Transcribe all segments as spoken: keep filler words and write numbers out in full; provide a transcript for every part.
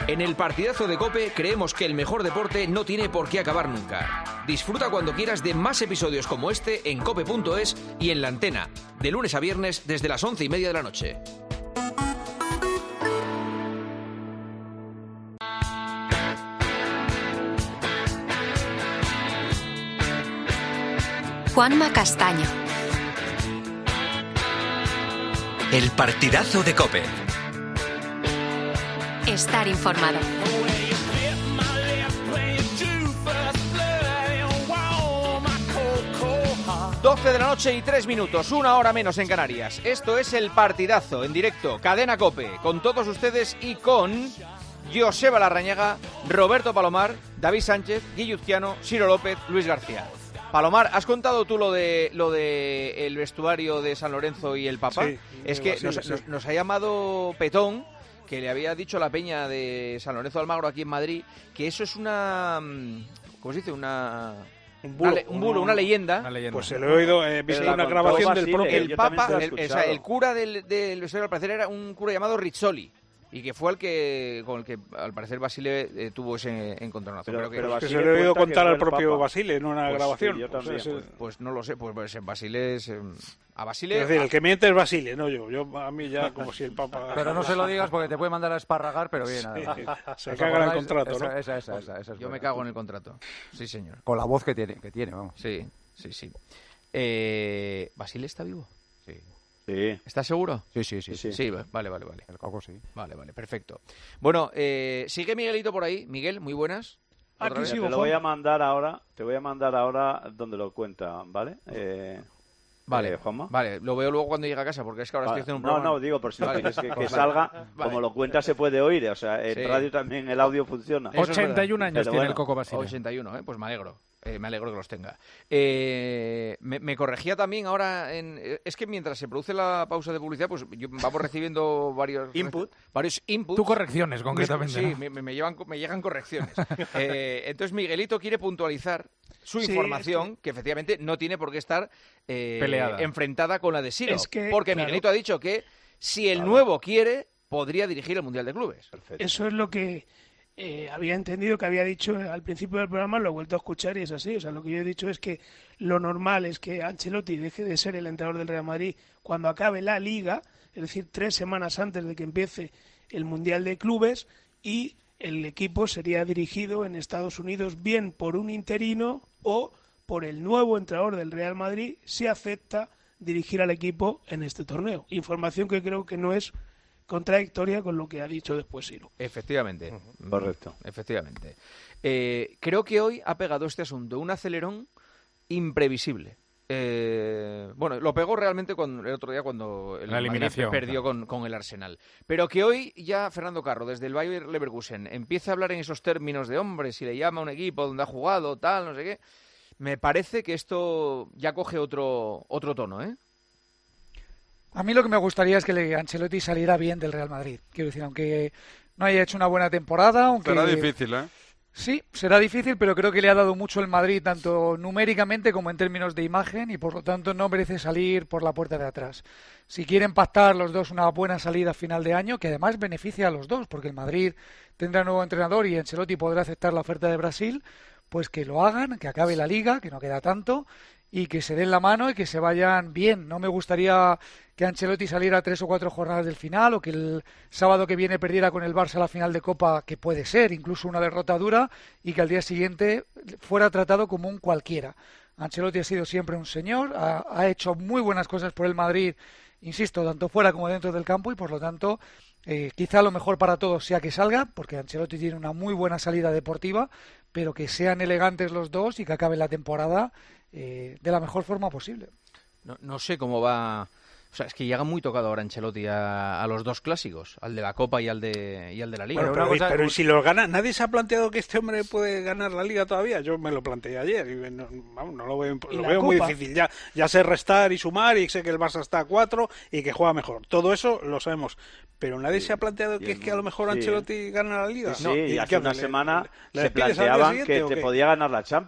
En el partidazo de COPE creemos que el mejor deporte no tiene por qué acabar nunca. Disfruta cuando quieras de más episodios como este en cope punto es y en La Antena, de lunes a viernes desde las once y media de la noche. Juanma Castaño. El partidazo de COPE. Estar informado. doce de la noche y tres minutos, una hora menos en Canarias. Esto es el partidazo en directo, Cadena COPE, con todos ustedes y con Joseba Larrañaga, Roberto Palomar, David Sánchez, Guilluzquiano, Ciro López, Luis García. Palomar, ¿has contado tú lo de lo de el vestuario de San Lorenzo y el Papa? Sí, es que Basile, nos, sí. nos, nos ha llamado Petón, que le había dicho la peña de San Lorenzo de Almagro aquí en Madrid, que eso es una... ¿Cómo se dice? Una... Un bulo, una, un bulo, una, leyenda. una leyenda. Pues se lo he oído, he visto una grabación del propio... El Papa, el, o sea, el cura del, del vestuario al parecer era un cura llamado Rizzoli. Y que fue el que con el que al parecer Basile eh, tuvo ese encontronazo. Pero, pero que, pero que se lo he oído contar al propio Basile en una pues grabación. Sí, yo también, pues, pues, pues no lo sé, pues, pues Basile es... Eh, a Basile... Es decir, el que miente es Basile, no yo. Yo a mí ya como si el Papa... Pero no se lo digas porque te puede mandar a esparragar, pero bien. Sí, se caga en el contrato, esa, ¿no? Esa, esa, esa, esa es yo buena. me cago en el contrato. Sí, señor. Con la voz que tiene, que tiene, vamos. Sí, sí, sí. Eh, ¿Basile está vivo? Sí. Sí. ¿Estás seguro? Sí, sí, sí. Sí, sí. sí vale, vale, vale. El coco sí. Vale, vale, perfecto. Bueno, eh, sigue Miguelito por ahí. Miguel, muy buenas. Aquí sí, te lo voy a mandar ahora, te voy a mandar ahora donde lo cuenta, ¿vale? Eh, vale, eh, Juanma. Vale, lo veo luego cuando llegue a casa, porque es que ahora vale. estoy haciendo un programa. No, no, digo, por si vale. quieres que, que salga, vale. Como lo cuenta se puede oír, o sea, en sí. radio también el audio funciona. ochenta y un años Pero tiene bueno. el Coco Basile. ochenta y uno, ¿eh? Pues me alegro. Eh, me alegro que los tenga. Eh, me, me corregía también ahora, en, es que mientras se produce la pausa de publicidad, pues yo, vamos recibiendo varios input, varios inputs. Tú correcciones, concretamente. Sí, ¿no? me, me, llevan, me llegan correcciones. eh, entonces Miguelito quiere puntualizar su sí, información, es que... que efectivamente no tiene por qué estar eh, enfrentada con la de Ciro. Es que, porque claro. Miguelito ha dicho que si el claro. nuevo quiere, podría dirigir el Mundial de Clubes. Perfecto. Eso es lo que... Eh, había entendido que había dicho al principio del programa, lo he vuelto a escuchar y es así. O sea, lo que yo he dicho es que lo normal es que Ancelotti deje de ser el entrenador del Real Madrid cuando acabe la Liga, es decir, tres semanas antes de que empiece el Mundial de Clubes, y el equipo sería dirigido en Estados Unidos bien por un interino o por el nuevo entrenador del Real Madrid si acepta dirigir al equipo en este torneo. Información que creo que no es contradictoria con lo que ha dicho después Ciro. Efectivamente. Uh-huh. Correcto. Efectivamente. Eh, creo que hoy ha pegado este asunto un acelerón imprevisible. Eh, bueno, lo pegó realmente con, el otro día cuando el la eliminación Madrid perdió claro. con, con el Arsenal. Pero que hoy ya Fernando Carro, desde el Bayer Leverkusen, empieza a hablar en esos términos de hombre, si le llama a un equipo donde ha jugado, tal, no sé qué. Me parece que esto ya coge otro, otro tono, ¿eh? A mí lo que me gustaría es que Ancelotti saliera bien del Real Madrid. Quiero decir, aunque no haya hecho una buena temporada... Aunque... Será difícil, ¿eh? Sí, será difícil, pero creo que le ha dado mucho el Madrid, tanto numéricamente como en términos de imagen, y por lo tanto no merece salir por la puerta de atrás. Si quieren pactar los dos una buena salida a final de año, que además beneficia a los dos, porque el Madrid tendrá nuevo entrenador y Ancelotti podrá aceptar la oferta de Brasil, pues que lo hagan, que acabe la Liga, que no queda tanto, y que se den la mano y que se vayan bien. No me gustaría que Ancelotti saliera tres o cuatro jornadas del final, o que el sábado que viene perdiera con el Barça la final de Copa, que puede ser, incluso una derrota dura, y que al día siguiente fuera tratado como un cualquiera. Ancelotti ha sido siempre un señor, ha, ha hecho muy buenas cosas por el Madrid, insisto, tanto fuera como dentro del campo, y por lo tanto eh, quizá lo mejor para todos sea que salga, porque Ancelotti tiene una muy buena salida deportiva, pero que sean elegantes los dos y que acabe la temporada eh, de la mejor forma posible. No, no sé cómo va... O sea, es que llega muy tocado ahora Ancelotti a, a los dos clásicos, al de la Copa y al de y al de la Liga. Bueno, pero, cosa... pero si los gana, nadie se ha planteado que este hombre puede ganar la Liga todavía. Yo me lo planteé ayer y no, vamos, no lo veo, lo veo muy difícil. Ya, ya sé restar y sumar, y sé que el Barça está a cuatro y que juega mejor. Todo eso lo sabemos. Pero nadie sí, se ha planteado que es que a lo mejor sí, Ancelotti gana la Liga. Sí, ¿no? y, ¿Y hace una le, semana le, le se planteaban que te podía ganar la Champions.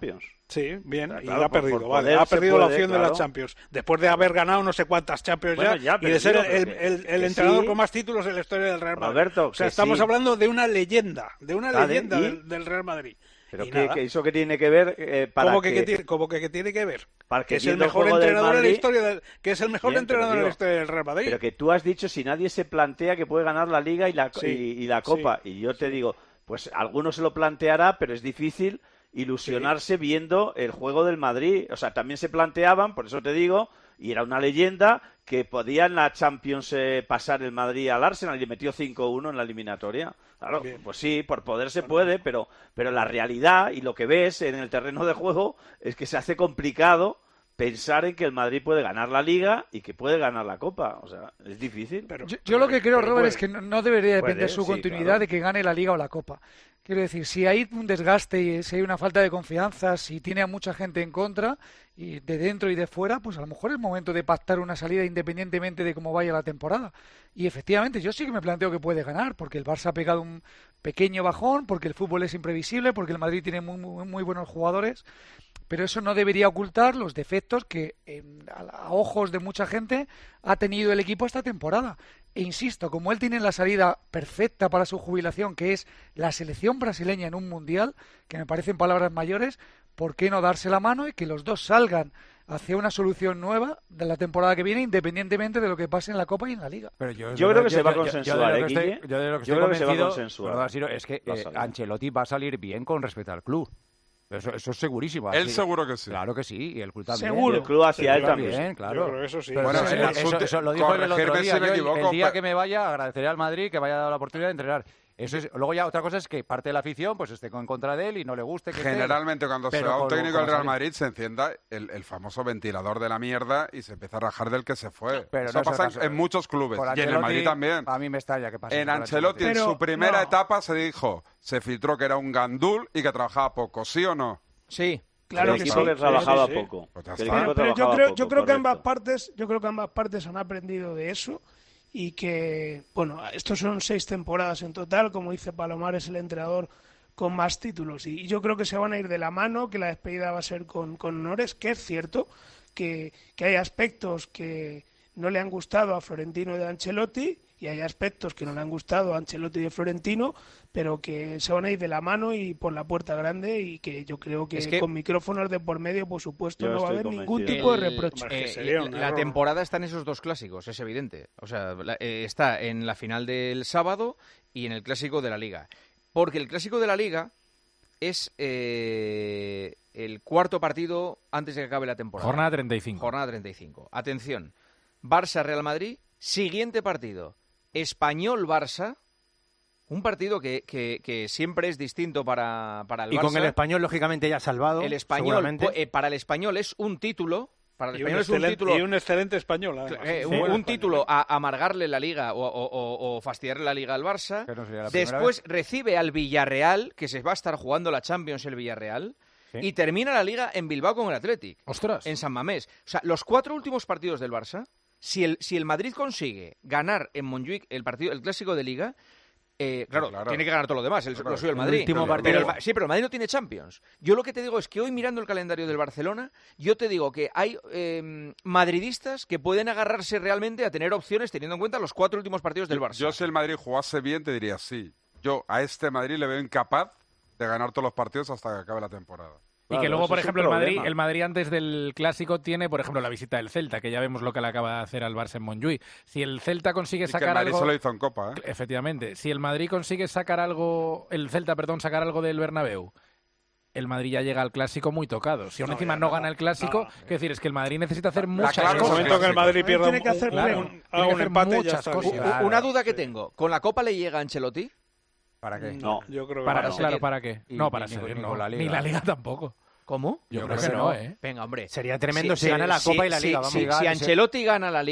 Sí, bien, Claro, y la ha por- perdido, por vale, poder ha se perdido la puede, opción de claro. la Champions, después de haber ganado no sé cuántas Champions Bueno, ya, ya, y pero de ser digo, el, pero que- el- el que entrenador sí. con más títulos en la historia del Real Madrid. Roberto, o sea, que estamos sí. hablando de una leyenda, de una Vale, leyenda ¿y? del, del Real Madrid. Pero Y ¿qué, nada. qué- ¿eso qué tiene que ver eh, para ¿Cómo que, que, que tiene, cómo que, que tiene que ver? para que Que es el viendo el mejor juego del entrenador en la Madrid- historia del, que es el mejor Bien, pero entrenador en la digo, historia del Real Madrid. Pero que tú has dicho si nadie se plantea que puede ganar la Liga y la, Sí, y, y la Copa. Y yo te digo, pues alguno se lo planteará, pero es difícil ilusionarse viendo el juego del Madrid. O sea, también se planteaban, por eso te digo, y era una leyenda, que podía en la Champions eh, pasar el Madrid al Arsenal y le metió cinco uno en la eliminatoria. Claro, Bien. pues sí, por poder se puede, pero, pero la realidad y lo que ves en el terreno de juego es que se hace complicado pensar en que el Madrid puede ganar la Liga y que puede ganar la Copa. O sea, es difícil. Pero- Yo, yo lo que creo, pero Robert, puede. es que no, no debería depender Puede, su sí, continuidad claro. de que gane la Liga o la Copa. Quiero decir, si hay un desgaste y si hay una falta de confianza, si tiene a mucha gente en contra, y de dentro y de fuera, pues a lo mejor es momento de pactar una salida independientemente de cómo vaya la temporada. Y efectivamente, yo sí que me planteo que puede ganar, porque el Barça ha pegado un pequeño bajón, porque el fútbol es imprevisible, porque el Madrid tiene muy, muy, muy buenos jugadores, pero eso no debería ocultar los defectos que en- a, a ojos de mucha gente ha tenido el equipo esta temporada. E insisto, como él tiene la salida perfecta para su jubilación, que es la selección brasileña en un mundial, que me parecen palabras mayores, ¿por qué no darse la mano y que los dos salgan hacia una solución nueva de la temporada que viene, independientemente de lo que pase en la Copa y en la Liga? Pero yo, Yo creo que se va a yo- yo- consensuar, yo de lo ¿eh, que estoy- Guille? Yo de lo que Yo estoy creo que se va a convencido, consensuar. perdona, Siro, es que La eh, salida. Ancelotti va a salir bien con respecto al club. Eso, eso es segurísimo. Él así- seguro que sí. Claro que sí, y el club también. Seguro. Y el club hacia él Seguro. también. Bien, claro. Yo creo que eso sí. Pero Bueno, eso, en el eso- fut- eso lo dijo él el otro corregirme día. si me Yo el- equivoco, el día pero- que me vaya agradeceré al Madrid que me haya dado la oportunidad de entrenar. Eso es, luego ya otra cosa es que parte de la afición pues esté en contra de él y no le guste que esté- Generalmente cuando se pero va un con- técnico con del Real salir- Madrid se encienda el, el famoso ventilador de la mierda y se empieza a rajar del que se fue. Pero Eso no es el pasa en, caso. en muchos clubes Por y en el Ancelotti, Madrid también. A mí me extraña que pase. En por Ancelotti en Pero, su primera no. etapa se dijo, se filtró que era un gandul y que trabajaba poco, ¿sí o no? Sí. Claro el que equipo sí. que trabajaba sí, sí. poco. Pues ya Que el está. equipo Pero, pero yo trabajaba creo, poco, yo creo que ambas correcto. partes, yo creo que ambas partes han aprendido de eso y que, bueno, estos son seis temporadas en total, como dice Palomar, es el entrenador con más títulos y, y yo creo que se van a ir de la mano, que la despedida va a ser con, con honores, que es cierto que, que hay aspectos que no le han gustado a Florentino y a Ancelotti y hay aspectos que no le han gustado a Ancelotti y a Florentino, pero que se van a ir de la mano y por la puerta grande y que yo creo que, Es que- con micrófonos de por medio, por supuesto, Yo no va a estoy haber ningún convencido. tipo de El- reproche. Hombre, que Eh, sería un la error. temporada está en esos dos clásicos, es evidente. O sea, la- eh, está en la final del sábado y en el clásico de la Liga. Porque el clásico de la Liga es eh, el cuarto partido antes de que acabe la temporada. Jornada treinta y cinco. Jornada treinta y cinco. Atención, Barça-Real Madrid, siguiente partido, Español-Barça, un partido que, que- que siempre es distinto para, para el Y Barça. con el español, lógicamente, ya salvado. El español, seguramente. pues, eh, para el español es un título, para el Y un, español es un excelente, título... y un excelente español. además. Eh, Sí, un, buen un español. título a amargarle la liga o, o- o- o fastidiarle la liga al Barça. Que no sería la primera Después vez. recibe al Villarreal, que se va a estar jugando la Champions el Villarreal. Sí. Y termina la liga en Bilbao con el Athletic, Ostras. en San Mamés. O sea, los cuatro últimos partidos del Barça, si el, si el Madrid consigue ganar en Montjuic el partido, el clásico de liga, eh, claro, claro. tiene que ganar todo lo demás, el, Claro, lo suyo el el Madrid. último Pero partido. el Ma- sí, pero el Madrid no tiene Champions. Yo lo que te digo es que hoy mirando el calendario del Barcelona, yo te digo que hay eh, madridistas que pueden agarrarse realmente a tener opciones teniendo en cuenta los cuatro últimos partidos del Yo, Barça. yo si el Madrid jugase bien te diría sí. Yo a este Madrid le veo incapaz de ganar todos los partidos hasta que acabe la temporada. Y Claro, que luego, eso por es un ejemplo, el Madrid, problema. el Madrid antes del Clásico tiene, por ejemplo, la visita del Celta, que ya vemos lo que le acaba de hacer al Barça en Montjuic. Si el Celta consigue Y que el sacar Madrid algo... se lo hizo en Copa, ¿eh? Efectivamente. Si el Madrid consigue sacar algo... El Celta, perdón, sacar algo del Bernabéu, el Madrid ya llega al Clásico muy tocado. Si aún No, encima ya no no. gana el Clásico, No. quiero decir, es que el Madrid necesita hacer muchas clave En el es cosas. momento que el Madrid pierda Tiene un, que hacer un- pleno. un- Tiene haga que un hacer empate, ya muchas está cosas. bien. U- Claro, Una duda que sí. tengo, ¿con la Copa le llega a Ancelotti? ¿Para qué? No. Yo creo que Para, no. seguir. claro, ¿para qué? Y- no, para ni- seguir, ni no. con la Liga. Ni la Liga tampoco. ¿Cómo? Yo, creo, que, no, ¿eh? Venga, hombre. Sería tremendo Sí, si gana la sí, Copa y la sí, Liga. Vamos. sí, Liga, si que se- Ancelotti gana la Liga,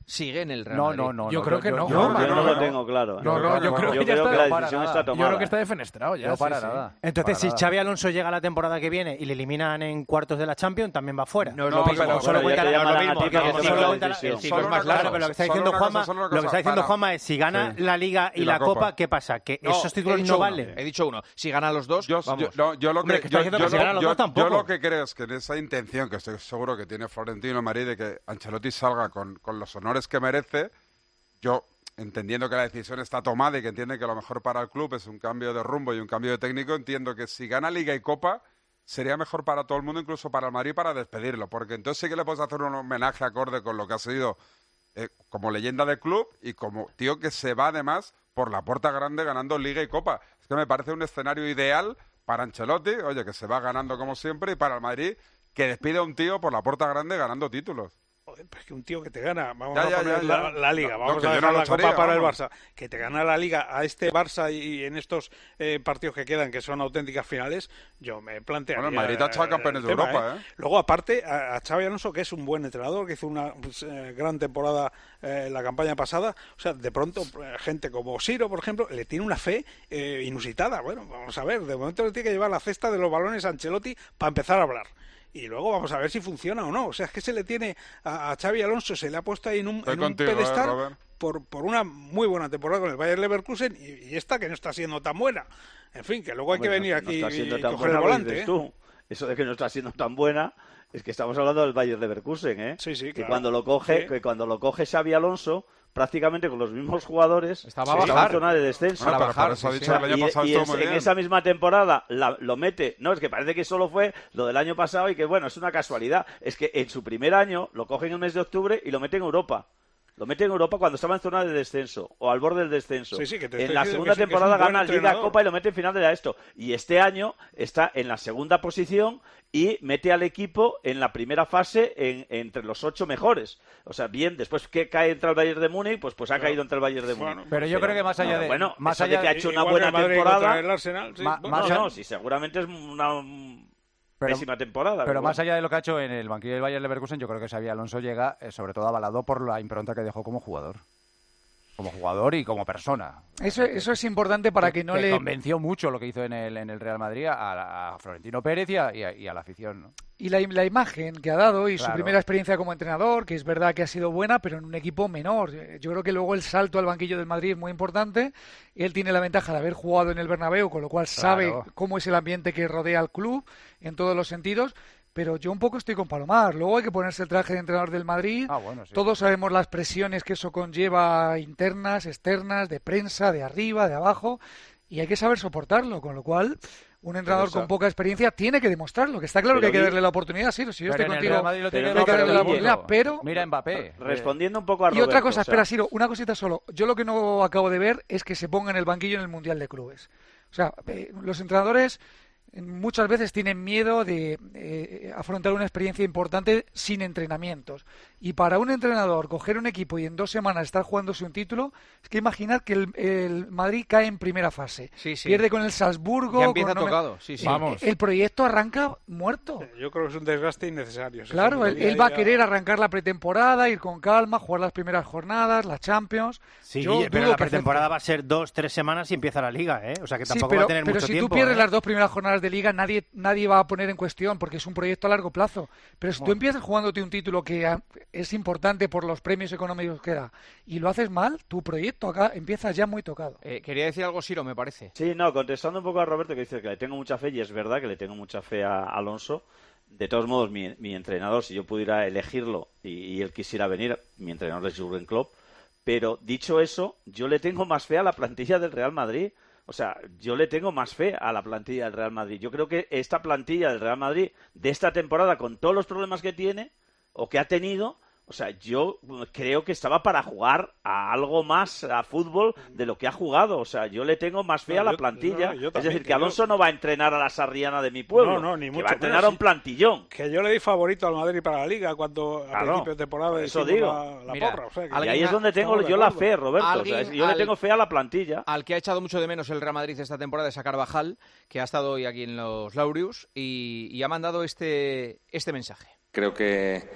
sigue en el Real No, Madrid. no, no. Yo no, creo que yo- no. yo- Yo no, no no, lo no. tengo claro. No, no, yo creo yo que ya creo está- que la no para decisión nada. está Yo tomada. creo que está defenestrado ya. No sí, para sí. nada. Entonces, Para si nada. Xavi Alonso llega la temporada que viene y le eliminan en cuartos de la Champions, también va fuera. No es No, lo mismo. pero- solo Bueno, cuenta ya te la- llamarán no a ti es lo para mismo, que solo tomes cuenta la la- decisión. el ciclo Solo es una más cosa, largo. Claro, pero lo que está Solo diciendo una cosa, Juanma, solo una lo que cosa, está diciendo para- Juanma es si gana Sí. la Liga y, Y la, la Copa, Copa. ¿qué pasa? Que No, esos he títulos dicho no uno, valen. He dicho uno. Si ganan los dos, Yo, vamos. yo- no, yo lo Hombre, que, que está yo, diciendo yo que si lo- ganan los yo- dos yo tampoco. lo que creo es que en esa intención, que estoy seguro que tiene Florentino Madrid de que Ancelotti salga con, con los honores que merece, yo, entendiendo que la decisión está tomada y que entiende que lo mejor para el club es un cambio de rumbo y un cambio de técnico, entiendo que si gana Liga y Copa sería mejor para todo el mundo, incluso para el Madrid, para despedirlo, porque entonces sí que le puedes hacer un homenaje acorde con lo que ha sido eh, como leyenda del club y como tío que se va además por la puerta grande ganando Liga y Copa. Es que me parece un escenario ideal para Ancelotti, oye, que se va ganando como siempre, y para el Madrid, que despide a un tío por la puerta grande ganando títulos. Joder, pues que un tío que te gana, vamos Ya, a ya, poner ya, la, ya. la Liga, No, vamos no, que a yo dejar no lo la Copa echaría, para vamos. el Barça, que te gana la Liga a este Barça y, y en estos eh, partidos que quedan, que son auténticas finales, yo me plantearía... Bueno, el Madrid ha echado campeones el de tema, Europa, ¿eh? Luego, aparte, a, a Xavi Alonso, que es un buen entrenador, que hizo una pues, eh, gran temporada eh, la campaña pasada, o sea, de pronto, eh, gente como Siro, por ejemplo, le tiene una fe eh, inusitada. Bueno, vamos a ver, de momento le tiene que llevar la cesta de los balones a Ancelotti para empezar a hablar. Y luego vamos a ver si funciona o no. O sea, es que se le tiene a, a Xavi Alonso, se le ha puesto ahí en un, Estoy en un contigo, eh, pedestal Robert. por, por una muy buena temporada con el Bayer Leverkusen y, y esta que no está siendo tan buena. En fin, que luego hay Hombre, que venir no- aquí no está siendo y tan coger el buena, lo volante. dices ¿eh? tú. Eso de que no está siendo tan buena es que estamos hablando del Bayer Leverkusen, ¿eh? Sí, sí, que claro. cuando lo coge, Sí. que cuando lo coge Xavi Alonso, prácticamente con los mismos jugadores, Estaba a estaba en bajar. zona de descenso. Bueno, pero bajar, por eso ha sí, dicho sí. que el año y pasado y estuvo es- muy en bien. esa misma temporada la- lo mete, no, es que parece que solo fue lo del año pasado y que bueno, es una casualidad, es que en su primer año lo cogen en el mes de octubre y lo mete en Europa. Lo mete en Europa cuando estaba en zona de descenso o al borde del descenso. Sí, sí, que te en estoy la diciendo segunda que sí, que es un temporada buen gana Liga, entrenador. Copa y lo mete en final de la esto. Y este año está en la segunda posición y mete al equipo en la primera fase en- entre los ocho mejores. O sea, bien, después que cae entre el Bayern de Múnich, pues pues ha caído entre el Bayern de Múnich. Bueno, Pero yo creo que más allá de- Bueno, más eso de allá que ha de- hecho una Igual que buena el Madrid temporada... contra el Arsenal, sí. Ma- Bueno, más No, allá- no, sí, seguramente es una mm, Pero- pésima temporada. Pero más bueno. allá de lo que ha hecho en el banquillo del Bayer Leverkusen, yo creo que Xavi Alonso llega eh, sobre todo avalado por la impronta que dejó como jugador. Como jugador y como persona. Eso, eso es importante para que no le... convenció mucho lo que hizo en el, en el Real Madrid a, a Florentino Pérez y a, y a- y a la afición, ¿no? Y la, la imagen que ha dado y su Claro. primera experiencia como entrenador, que es verdad que ha sido buena, pero en un equipo menor. Eh, Yo creo que luego el salto al banquillo del Madrid es muy importante. Él tiene la ventaja de haber jugado en el Bernabéu, con lo cual sabe Claro. cómo es el ambiente que rodea al club en todos los sentidos. Pero yo un poco estoy con Palomar. Luego hay que ponerse el traje de entrenador del Madrid. Ah, bueno, sí. Todos sabemos las presiones que eso conlleva, internas, externas, de prensa, de arriba, de abajo, y hay que saber soportarlo, con lo cual un entrenador esa- con poca experiencia tiene que demostrarlo, que está claro Pero que hay que Guille- darle la oportunidad, sí, si yo Pero estoy en el contigo, Real Madrid lo Pero tiene no, hay que pero darle la Guille, oportunidad, pero... Mira a Mbappé. Respondiendo un poco a Y otra Roberto, cosa, o sea, espera, Siro, una cosita solo. Yo lo que no acabo de ver es que se ponga en el banquillo en el Mundial de Clubes. O sea, eh, los entrenadores eh, muchas veces tienen miedo de eh, afrontar una experiencia importante sin entrenamientos. Y para un entrenador coger un equipo y en dos semanas estar jugándose un título, es que imaginad que el, el Madrid cae en primera fase. Sí, sí. Pierde con el Salzburgo. Ya empieza con- no me- tocado, sí, sí. Vamos. El proyecto arranca muerto. Yo creo que es un desgaste innecesario. Claro, Sí, él, sí, él va a ya- querer arrancar la pretemporada, ir con calma, jugar las primeras jornadas, la Champions. Sí, Yo Guille, pero dudo la que pretemporada acepte. va a ser dos, tres semanas y empieza la Liga, ¿eh? O sea que Sí, tampoco pero, va a tener pero mucho si tiempo. tú pierdes ¿eh? las dos primeras jornadas de Liga, nadie nadie va a poner en cuestión, porque es un proyecto a largo plazo. Pero si tú empiezas jugándote un título que ah, es importante por los premios económicos que da, y lo haces mal, tu proyecto acá empieza ya muy tocado. Eh, quería decir algo, Siro, me parece. Sí, no, contestando un poco a Roberto, que dice que le tengo mucha fe, y es verdad que le tengo mucha fe a Alonso. De todos modos, mi, mi entrenador, si yo pudiera elegirlo y, y él quisiera venir, mi entrenador es Jürgen Klopp. Pero dicho eso, yo le tengo más fe a la plantilla del Real Madrid. O sea, yo le tengo más fe a la plantilla del Real Madrid. Yo creo que esta plantilla del Real Madrid de esta temporada, con todos los problemas que tiene o que ha tenido, o sea, yo creo que estaba para jugar a algo más a fútbol de lo que ha jugado. O sea, yo le tengo más fe No, a la yo- plantilla. no, yo es también, decir, que yo- Alonso no va a entrenar a la Sarriana de mi pueblo. No, no, ni que mucho va a entrenar menos, a un plantillón. Que yo le di favorito al Madrid para la Liga cuando a Claro, principio de temporada por eso hicimos digo. la, la Mira, porra. O sea, que- Y alguien ahí es ha- donde tengo estamos de yo la acuerdo. fe, Roberto. O sea, Alguien es- yo le al- tengo fe a la plantilla. Al que ha echado mucho de menos el Real Madrid esta temporada es a Carvajal, que ha estado hoy aquí en los Laureus y, y ha mandado este, este mensaje. Creo que,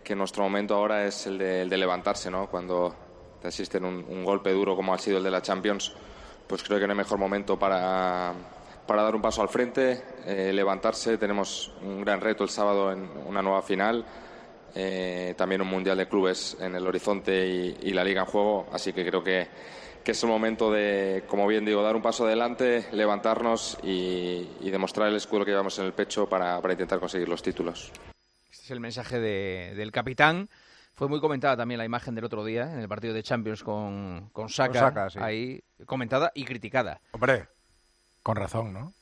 que nuestro momento ahora es el de, el de levantarse, ¿no? Cuando te asisten un, un golpe duro como ha sido el de la Champions, pues creo que no hay mejor momento para, para dar un paso al frente, eh, levantarse. Tenemos un gran reto el sábado en una nueva final, eh, también un Mundial de Clubes en el horizonte y, y la Liga en juego, así que creo que, que es el momento de, como bien digo, dar un paso adelante, levantarnos y, y demostrar el escudo que llevamos en el pecho para, para intentar conseguir los títulos. Este es el mensaje de, del capitán. Fue muy comentada también la imagen del otro día en el partido de Champions con, con Saka, Con Saka, sí. ahí comentada y criticada. Hombre, con razón, ¿no?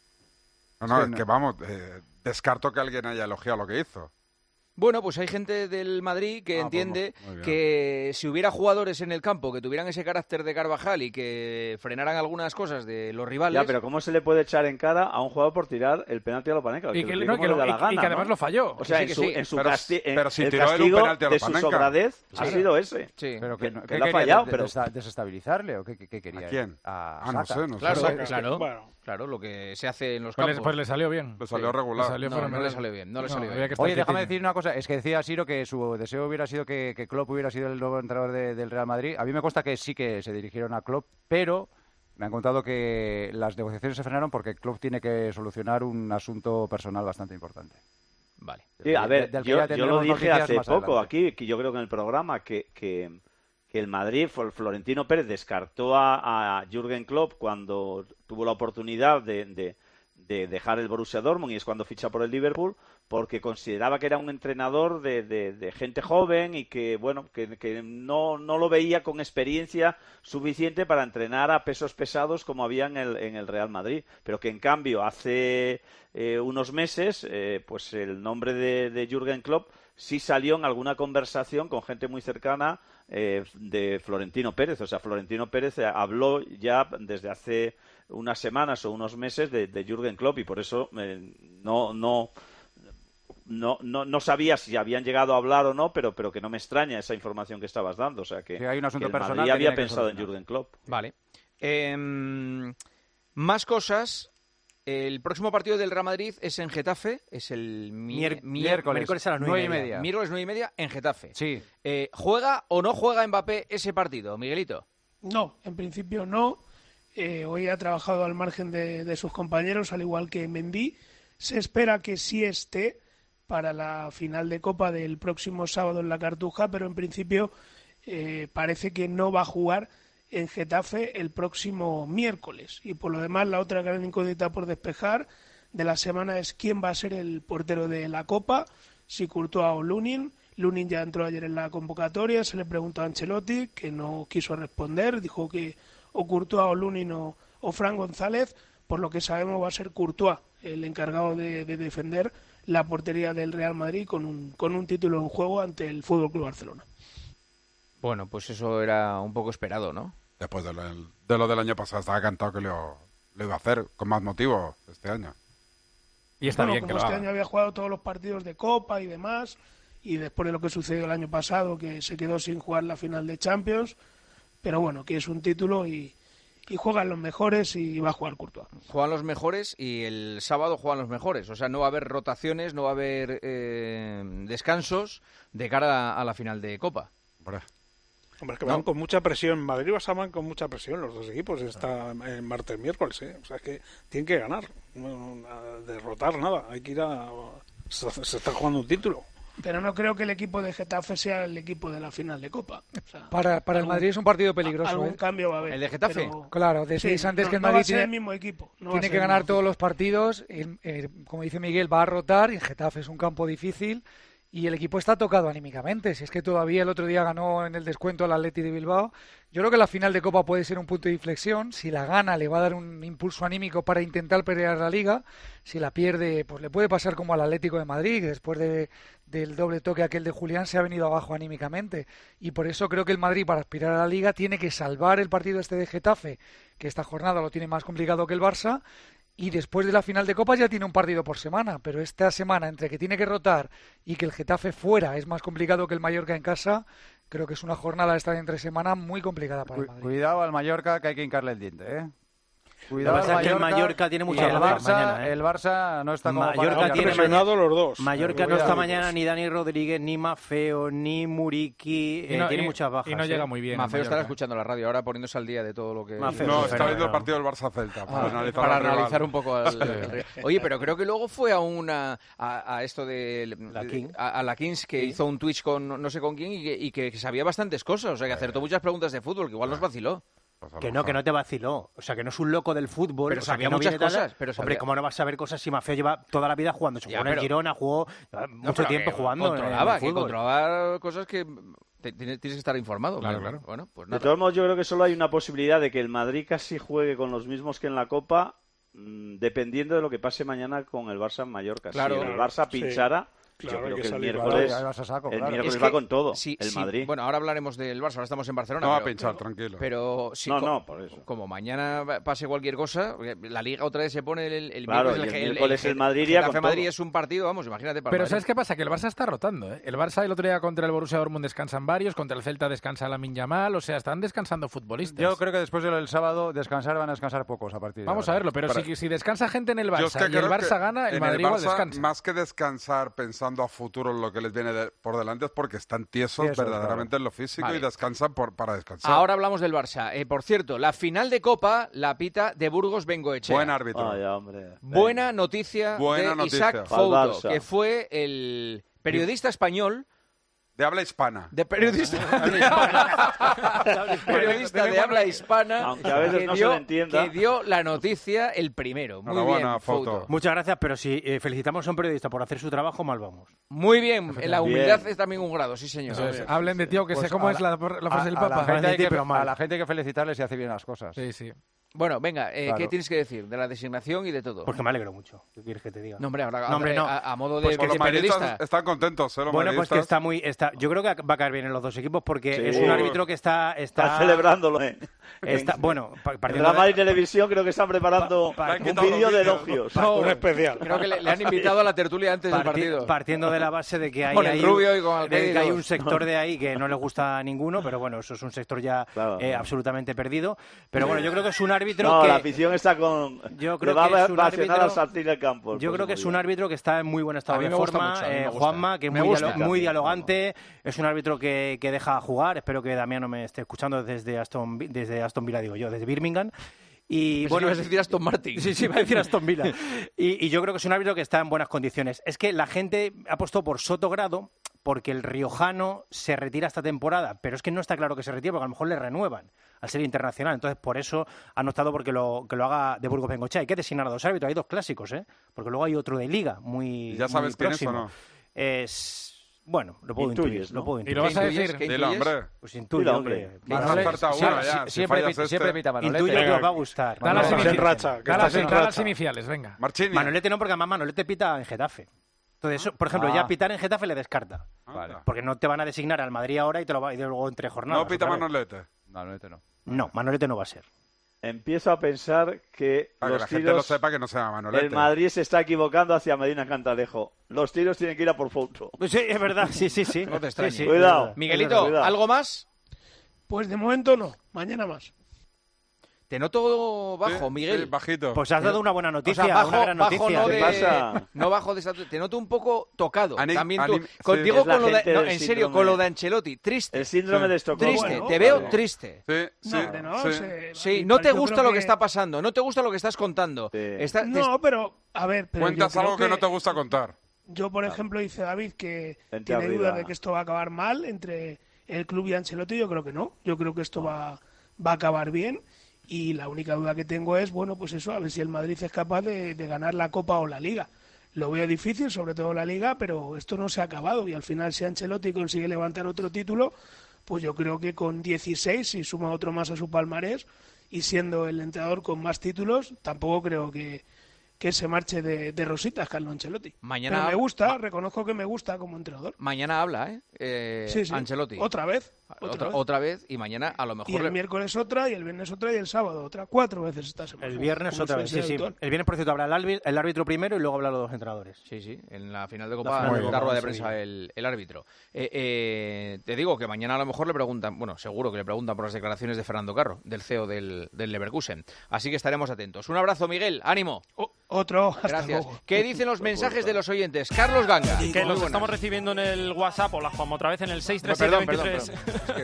No, no, Sí, es no. que vamos, eh, descarto que alguien haya elogiado lo que hizo. Bueno, pues hay gente del Madrid que Ah, entiende pues muy bien. que si hubiera jugadores en el campo que tuvieran ese carácter de Carvajal y que frenaran algunas cosas de los rivales... Ya, pero ¿cómo se le puede echar en cara a un jugador por tirar el penalti a Lopanenka? Y Que que, lo no, tire que como lo- le da y- la gana, y que además ¿no? lo falló. O sea, Sí, en que su, sí. en su Pero- casti- en pero si el tiró él un castigo penalti a de su Lopanenka. sobradez ha Sí. sido ese. Sí. Pero que, Que- no- que ¿qué le ha quería? fallado, ¿De- pero- desa- ¿Desestabilizarle o qué, qué- qué quería? ¿A quién? A, Ah, no Saka. sé, no sé. Claro, Saka. claro, Bueno, claro, lo que se hace en los Pues le, campos. pues le salió bien. Le salió Sí. regular. Le salió No, no fenomenal. le salió bien, no le salió bien. había que estar Oye, déjame quietillo. decir una cosa. Es que decía Siro que su deseo hubiera sido que, que Klopp hubiera sido el nuevo entrenador de- del Real Madrid. A mí me consta que sí que se dirigieron a Klopp, pero me han contado que las negociaciones se frenaron porque Klopp tiene que solucionar un asunto personal bastante importante. Vale. Sí, a ver, Del que yo, ya yo tendremos lo dije noticias hace más poco adelante. aquí, que yo creo que en el programa, que, que, que el Madrid, Fl- Florentino Pérez descartó a, a Jürgen Klopp cuando tuvo la oportunidad de, de, de dejar el Borussia Dortmund y es cuando ficha por el Liverpool, porque consideraba que era un entrenador de, de, de gente joven y que, bueno, que, que no, no lo veía con experiencia suficiente para entrenar a pesos pesados como había en el, en el Real Madrid. Pero que, en cambio, hace eh, unos meses, eh, pues el nombre de, de Jürgen Klopp sí salió en alguna conversación con gente muy cercana eh, de Florentino Pérez. O sea, Florentino Pérez habló ya desde hace unas semanas o unos meses de, de Jürgen Klopp y por eso eh, no... no No, no, no sabía si habían llegado a hablar o no, pero, pero que no me extraña esa información que estabas dando. O sea, que, Sí, hay un asunto que el personal Madrid que había tiene que pensado en solucionar. Jürgen Klopp. Vale. Em, más cosas. El próximo partido del Real Madrid es en Getafe. Es el mi- Mier- mier- miércoles. Miércoles a las nueve y media. Miércoles nueve y media en Getafe. Sí. Eh, ¿Juega o no juega Mbappé ese partido, Miguelito? no, en principio no. Eh, hoy ha trabajado al margen de, de sus compañeros, al igual que Mendy. Se espera que sí esté para la final de Copa del próximo sábado en la Cartuja, pero en principio eh, parece que no va a jugar en Getafe el próximo miércoles. Y por lo demás, la otra gran incógnita por despejar de la semana es quién va a ser el portero de la Copa, si Courtois o Lunin. Lunin ya entró ayer en la convocatoria, se le preguntó a Ancelotti, que no quiso responder, dijo que o Courtois o Lunin o, o Fran González. Por lo que sabemos va a ser Courtois el encargado de, de defender la portería del Real Madrid con un, con un título en juego ante el Fútbol Club Barcelona. Bueno, pues eso era un poco esperado, ¿no? Después de lo, de lo del año pasado, estaba cantado que lo, lo iba a hacer con más motivo este año. Y está Bueno, bien que como lo este haga. año había jugado todos los partidos de Copa y demás, y después de lo que sucedió el año pasado, que se quedó sin jugar la final de Champions, pero bueno, que es un título y, y juegan los mejores y va a jugar Courtois. Juegan los mejores y el sábado juegan los mejores. O sea, no va a haber rotaciones, no va a haber eh, descansos de cara a, a la final de Copa. Hombre, Hombre, es que No. van con mucha presión. Madrid y Barça van con mucha presión los dos equipos. Está en martes, miércoles, ¿eh? O sea, es que tienen que ganar. No, no, a derrotar nada. Hay que ir a... Se, se está jugando un título. Pero no creo que el equipo de Getafe sea el equipo de la final de Copa. O sea, Para, para el algún- Madrid es un partido peligroso. algún ¿eh? cambio va a haber. ¿El de Getafe? pero- Claro, Sí, decís antes no- que el no va a Madrid ser tiene, el mismo equipo. no va a tiene ser que el ganar mismo todos equipo. los partidos. el- eh, como dice Miguel, va a rotar y Getafe es un campo difícil y el equipo está tocado anímicamente. Si es que todavía el otro día ganó en el descuento al Atleti de Bilbao. Yo creo que la final de Copa puede ser un punto de inflexión. Si la gana, le va a dar un impulso anímico para intentar pelear la Liga. Si la pierde, pues le puede pasar como al Atlético de Madrid, que después de, del doble toque aquel de Julián se ha venido abajo anímicamente. Y por eso creo que el Madrid, para aspirar a la Liga, tiene que salvar el partido este de Getafe, que esta jornada lo tiene más complicado que el Barça. Y después de la final de Copa ya tiene un partido por semana, pero esta semana, entre que tiene que rotar y que el Getafe fuera es más complicado que el Mallorca en casa, creo que es una jornada esta de entre semana muy complicada para el Cu- Madrid. Cuidado al Mallorca, que hay que hincarle el diente, ¿eh? Cuidado, Lo que pasa es que el Mallorca tiene mucha el bajas Barça, mañana, ¿eh? el Barça no está como Mallorca para... tiene presionado los dos. Mallorca no Cuidado. está mañana ni Dani Rodríguez, ni Mafeo, ni Muriqui. Y no- eh, tiene y- muchas bajas. y no llega ¿eh? muy bien. Mafeo estará Mallorca. escuchando la radio ahora poniéndose al día de todo lo que... Mafeo. No, Sí, está pero- viendo el partido del Barça-Celta para Ah, analizar para al rival. analizar un poco al, al- Oye, pero creo que luego fue a una a, a esto de La King. a, a la Kings que hizo un Twitch con no sé con quién y que, y que sabía bastantes cosas, o sea, que acertó muchas preguntas de fútbol, que igual nos vaciló. Pues a lo Que no, que mejor. no te vaciló. O sea, que no es un loco del fútbol. Pero o sea, sabía que no muchas viene tal- cosas, pero Hombre, sabía- ¿cómo no vas a saber cosas si Mafeo lleva toda la vida jugando? Se Ya, jugó en el pero- Girona, jugó lleva No, mucho pero tiempo que jugando en el controlaba, que fútbol. controlaba cosas que te- tienes, tienes que estar informado. Claro, Bueno, claro. Bueno, pues De nada. todos modos, yo creo que solo hay una posibilidad de que el Madrid casi juegue con los mismos que en la Copa, mmm, dependiendo de lo que pase mañana con el Barça en Mallorca. Claro. Si el Barça Sí. pinchara, Claro, yo hay creo que que el salir miércoles, Ahí vas a saco, el claro. miércoles Es va que con todo, sí, el sí, Madrid. Bueno, ahora hablaremos del Barça, ahora estamos en Barcelona. No va a pero- pinchar, tranquilo. Pero si No, co- no, por eso. como mañana va- pase cualquier cosa, porque la Liga otra vez se pone el, el Claro, miércoles. y el miércoles el Madrid iría Getafe con Madrid todo. es un partido, vamos, imagínate para Pero el ¿sabes Madrid. qué pasa? Que el Barça está rotando, ¿eh? El Barça el otro día contra el Borussia Dortmund descansan varios, contra el Celta descansa Lamine Yamal, o sea, están descansando futbolistas. Yo creo que después del sábado descansar van a descansar pocos a partir de Vamos a ahora. verlo, pero Para- si, si descansa gente en el Yo es Barça que y el creo Barça que gana, el en Madrid igual Barça, descansa. más que descansar pensando a futuro en lo que les viene de- por delante es porque están tiesos, Tiesos, verdaderamente en lo físico Vale. y descansan por, para descansar. Ahora hablamos del Barça. Eh, por cierto, la final de Copa la pita de Burgos Bengoechea. Buen árbitro. Ay, hombre. Buena noticia Buena de noticia. Isaac Pa'l Fouto, Barça. que fue el periodista español De habla hispana. de periodista periodista de habla hispana Aunque a veces que no se dio, le entienda. que dio la noticia el primero. Muy Enhorabuena, bien, Fouto. Fouto. Muchas gracias, pero si eh, felicitamos a un periodista por hacer su trabajo, mal vamos. Muy bien, la humildad Bien. es también un grado, sí señor. Eso es. Hablen de tío, que Pues sé cómo a es la- la, la frase del A- a la Papa. gente hay que- pero mal. a la gente hay que felicitarles si hace bien las cosas. Sí, sí. Bueno, venga, eh, Claro. ¿qué tienes que decir de la designación y de todo? Porque me alegro mucho. ¿Qué quieres que te diga? No, hombre, ahora, No, hombre, ahora, no. A, a modo de, Pues de Los periodista. madridistas están contentos, ¿eh? Los Bueno, pues que madridistas. está muy... Está, yo creo que va a caer bien en los dos equipos porque Sí. es un árbitro que está... Está, Está celebrándolo, ¿eh? está- bueno, pa- En partiendo Drama y de, Televisión creo que están preparando Pa- pa- un quitado los vídeo de vídeos. elogios. No, Un especial. Creo que le, le han invitado a la tertulia antes del parti- partido. partiendo de la base de que hay, Con el hay Rubio un, y con de Alcaide y que hay todos. un sector de ahí que no le gusta a ninguno, pero bueno, eso es un sector ya Claro, eh, claro. absolutamente perdido. Pero bueno, yo creo que es un árbitro No, que... la afición está con... Yo le creo va que a es un vacionar árbitro- a Santina Campos. Yo por creo que es un seguridad. árbitro que está en muy buen estado A mí de me gusta forma. mucho, a mí me eh, gusta. Juanma, que es Me muy, gusta. dialo- muy dialogante, es un árbitro que, que deja jugar. Espero que Damián no me esté escuchando desde Aston, Vi- desde Aston Villa, digo yo, desde Birmingham. Y Pensé bueno, que ibas a decir Aston Martin. Sí, sí, va a decir Aston Villa. Y, y yo creo que es un árbitro que está en buenas condiciones. Es que la gente ha apostado por Sotogrado porque el riojano se retira esta temporada, pero es que no está claro que se retire porque a lo mejor le renuevan al ser internacional. Entonces, por eso han optado porque lo, que lo haga de Burgos Bengoechea. Hay que designar a dos árbitros, hay dos clásicos, ¿eh? Porque luego hay otro de Liga muy, ¿Ya sabes muy quién es o próximo. no? Es... Bueno, lo puedo Intuyes, intuir, ¿no? lo puedo ¿Y intuir. lo vas a ¿Qué intuyes? decir? ¿Qué Dilo, intuyes? hombre. Pues intuyo Dilo, que... hombre. que- Nos Manolete, falta siempre, una ya, sie- si siempre, fallas pi- este. siempre pita Manolete. Intuyo que Venga, os va a gustar. Da las, Estás en iniciales. racha, que Da las- estás en da las racha. iniciales, venga. Marchini. Manolete no, porque además Manolete pita en Getafe. Entonces, eso, por ejemplo, Ah. ya pitar en Getafe le descarta. Vale. Porque no te van a designar al Madrid ahora y te lo va y luego entre jornadas. No pita otra vez. Manolete. Manolete no. No, Manolete no va a ser. Empiezo a pensar que Para que los la gente lo tiros... sepa que no se llama Manolete. El Madrid se está equivocando hacia Medina Cantalejo. Los tiros tienen que ir a por Fouto. Sí, es verdad, sí, sí, sí. No te Sí, extrañes. sí, Cuidado. es verdad. Miguelito, Cuidado. ¿algo más? Pues de momento no, mañana más. Te noto bajo, Sí, Miguel. sí, bajito. Pues has dado una buena O noticia, sea, bajo, una gran bajo noticia. no ¿Qué de, pasa? no bajo de estatura. Te noto un poco tocado. Anim- También tú. anim- sí. Contigo Es la con lo de, gente no, del en serio, síndrome. con lo de Ancelotti. Triste. El síndrome de Estocolmo. Triste. Bueno, te veo vale. triste. Sí, sí, No, hombre, no, sí. se- Sí, y no pues te yo gusta creo lo que está pasando. No te gusta lo que estás contando. Sí. Está- te- No, pero, a ver, pero Cuentas yo creo algo que... no te gusta contar. Yo, por ejemplo, dice David que Vente tiene arriba. dudas de que esto va a acabar mal entre el club y Ancelotti. Yo creo que no. Yo creo que esto va, va a acabar bien. Y la única duda que tengo es, bueno, pues eso, a ver si el Madrid es capaz de, de ganar la Copa o la Liga. Lo veo difícil, sobre todo la Liga, pero esto no se ha acabado. Y al final, si Ancelotti consigue levantar otro título, pues yo creo que con dieciséis, si suma otro más a su palmarés, y siendo el entrenador con más títulos, tampoco creo que, que se marche de, de rositas Carlo Ancelotti. Mañana- Pero me gusta, reconozco que me gusta como entrenador. Mañana habla, ¿eh? Eh, Sí, sí. Ancelotti. Otra vez. Otra, otra vez, y mañana a lo mejor... Y el le... miércoles otra, y el viernes otra, y el sábado otra. Cuatro veces esta semana. El viernes otra vez, sí, sí. El viernes, por cierto, habrá el árbitro, el árbitro primero y luego hablan los dos entrenadores. Sí, sí, en la final de Copa da rueda de prensa el, el árbitro. Eh, eh, te digo que mañana a lo mejor le preguntan, bueno, seguro que le preguntan por las declaraciones de Fernando Carro, del C E O del, del Leverkusen. Así que estaremos atentos. Un abrazo, Miguel, ánimo. O, otro, hasta Gracias. luego. ¿Qué dicen los mensajes de los oyentes? Carlos Ganga. Que los estamos recibiendo en el WhatsApp, hola Juan, otra vez en el seis tres siete veintitrés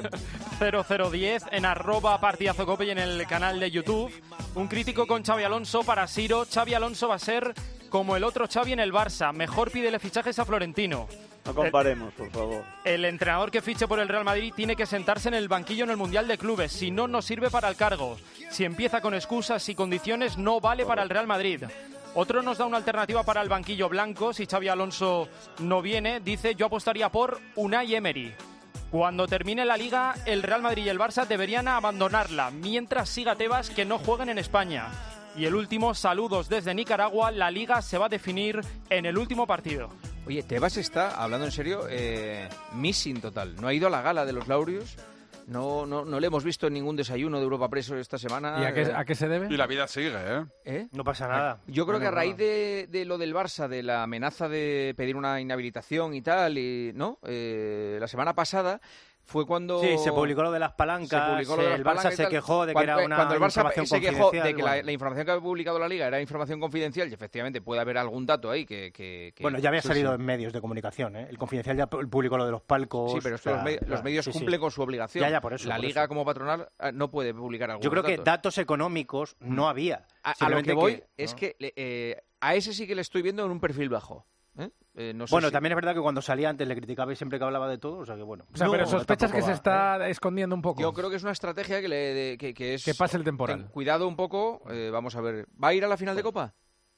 cero cero diez, en arroba partidazo cope y en el canal de YouTube. Un crítico con Xabi Alonso para Siro. Xabi Alonso va a ser como el otro Xavi en el Barça. Mejor pídele fichajes a Florentino. No comparemos, por favor. El entrenador que fiche por el Real Madrid tiene que sentarse en el banquillo en el Mundial de Clubes. Si no, no sirve para el cargo. Si empieza con excusas y condiciones, no vale para el Real Madrid. Otro nos da una alternativa para el banquillo blanco. Si Xabi Alonso no viene, dice: yo apostaría por Unai Emery. Cuando termine la Liga, el Real Madrid y el Barça deberían abandonarla, mientras siga Tebas, que no jueguen en España. Y el último, saludos desde Nicaragua, la Liga se va a definir en el último partido. Oye, Tebas está, hablando en serio, eh, missing total. No ha ido a la gala de los Laureos. No, no, no le hemos visto en ningún desayuno de Europa Press esta semana. ¿Y a qué, a qué se debe? Y la vida sigue, ¿eh? ¿Eh? No pasa nada. Yo creo no, que a no, raíz no. de, de lo del Barça, de la amenaza de pedir una inhabilitación y tal, y no, eh, la semana pasada fue cuando... Sí, se publicó lo de las palancas, se publicó lo de las el Barça se quejó de que cuando, era una cuando el Barça información se quejó de que bueno. la, la información que había publicado la Liga era información confidencial, y efectivamente puede haber algún dato ahí que... que, que bueno, ya había sí, salido sí. en medios de comunicación, ¿eh? El Confidencial ya publicó lo de los palcos... Sí, pero es que o sea, los, medios, los medios sí, cumplen sí. con su obligación. Ya, ya, por eso, la por Liga eso. como patronal no puede publicar algunos Yo creo que datos. datos económicos no había. A, a lo que voy que, es ¿no? que eh, a ese sí que le estoy viendo en un perfil bajo. ¿eh? Eh, no sé bueno, si... también es verdad que cuando salía antes le criticabais siempre que hablaba de todo, o sea que bueno. O sea, No, pero sospechas que va, se está ¿eh? escondiendo un poco. Yo creo que es una estrategia que, le, de, que, que es... Que pase el temporal. Ten cuidado un poco, eh, vamos a ver. ¿Va a ir a la final de Copa?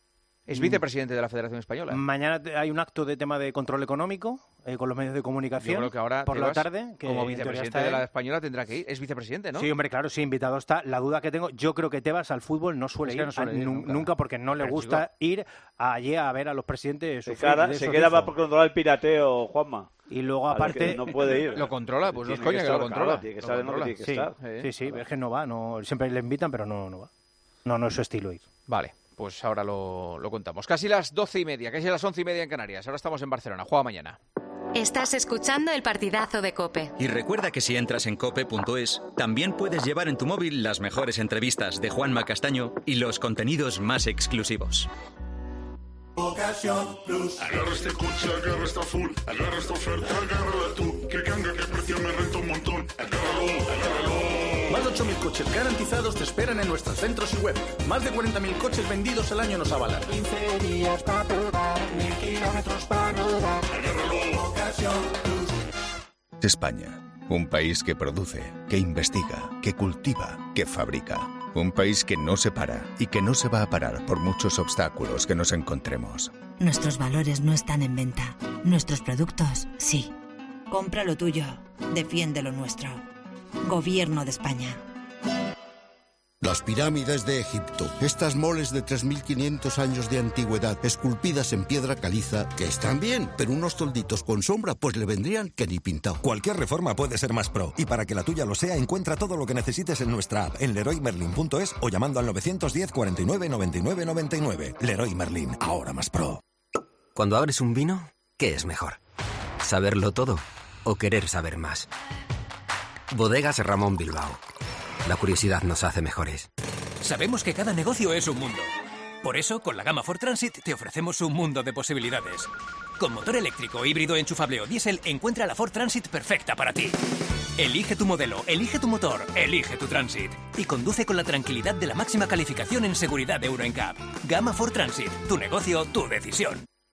Es vicepresidente de la Federación Española. Mañana hay un acto de tema de control económico eh, con los medios de comunicación. Yo creo que ahora por Tebas, la tarde, que como en teoría vicepresidente está de la él. Española, tendrá que ir. Es vicepresidente, ¿no? Sí, hombre, claro, sí, invitado está. La duda que tengo, yo creo que Tebas al fútbol no suele Es que ir, no suele a- ir nu- nunca. nunca. porque no le Pero, gusta chico. ir allí a ver a los presidentes. Se, sufrir queda, de se esos queda rifos. para controlar el pirateo, Juanma. Y luego Vale, aparte que no puede ir. Lo controla, pues no es Tiene coña que, estar, lo controla. claro, tiene que Lo saber dónde controla. tiene que sí, estar. sí, sí, Vale. es que no va, no, siempre le invitan, pero no, no va. No, no es su estilo ir. Vale, pues ahora lo, lo contamos. Casi las doce y media, casi las once y media en Canarias. Ahora estamos en Barcelona. Juega mañana. Estás escuchando el partidazo de COPE. Y recuerda que si entras en cope punto es, también puedes llevar en tu móvil las mejores entrevistas de Juanma Castaño y los contenidos más exclusivos. Ocasión Plus. Agarra este coche, agarra esta full, agarra esta oferta, agárrala tú. Que canga, que precio me renta un montón. Agárralo, agárralo. Más de ocho mil coches garantizados te esperan en nuestros centros y web. Más de cuarenta mil coches vendidos al año nos avalan. quince días para probar, mil kilómetros para rodar. Agárralo. Ocasión Plus. España, un país que produce, que investiga, que cultiva, que fabrica. Un país que no se para y que no se va a parar por muchos obstáculos que nos encontremos. Nuestros valores no están en venta. Nuestros productos, sí. Compra lo tuyo. Defiende lo nuestro. Gobierno de España. Las pirámides de Egipto, estas moles de tres mil quinientos años de antigüedad, esculpidas en piedra caliza, que están bien, pero unos tolditos con sombra, pues le vendrían que ni pintado. Cualquier reforma puede ser más pro, y para que la tuya lo sea, encuentra todo lo que necesites en nuestra app, en leroy merlin punto es o llamando al nueve diez, cuarenta y nueve, noventa y nueve, noventa y nueve. Leroy Merlin, ahora más pro. Cuando abres un vino, ¿qué es mejor? ¿Saberlo todo o querer saber más? Bodegas Ramón Bilbao. La curiosidad nos hace mejores. Sabemos que cada negocio es un mundo. Por eso, con la gama Ford Transit te ofrecemos un mundo de posibilidades. Con motor eléctrico, híbrido, enchufable o diésel, encuentra la Ford Transit perfecta para ti. Elige tu modelo, elige tu motor, elige tu Transit. Y conduce con la tranquilidad de la máxima calificación en seguridad de Euro N C A P. Gama Ford Transit. Tu negocio, tu decisión.